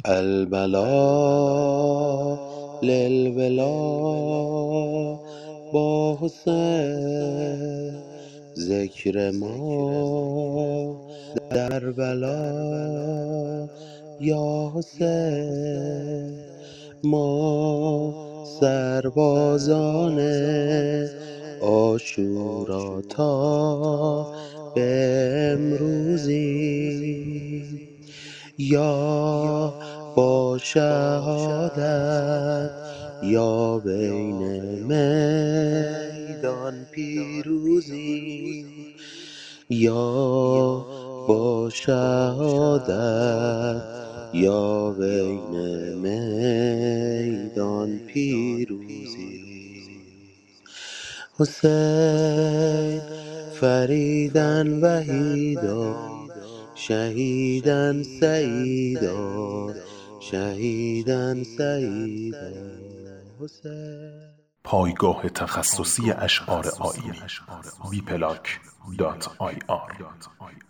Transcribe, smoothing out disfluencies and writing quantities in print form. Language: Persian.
البلا للولا با حسین، ذکر ما در بلا یا حسین. ما سربازان عاشورا تا به امروزیم، یا با شهادت یا بین میدان پیروزیم، یا با شهادت یا بین میدان پیروزیم. حسین فریدن وحیدا، شهیدن سعیدا، شهیدن سعیدا. حسین پایگاه تخصصی اشعار آیینی wplac.ir